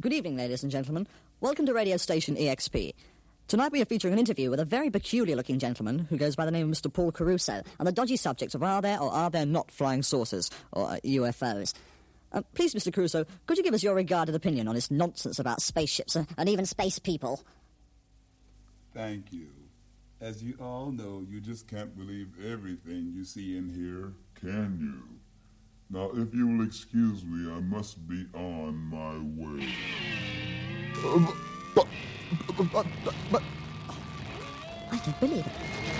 Good evening, ladies and gentlemen. Welcome to radio station EXP. Tonight we are featuring an interview with a very peculiar-looking gentleman who goes by the name of Mr. Paul Caruso on the dodgy subject of are there or are there not flying saucers, or UFOs. Please, Mr. Caruso, could you give us your regarded opinion on this nonsense about spaceships and even space people? Thank you. As you all know, you just can't believe everything you see and hear, can you? Now, if you will excuse me, I must be on my way. I don't believe it.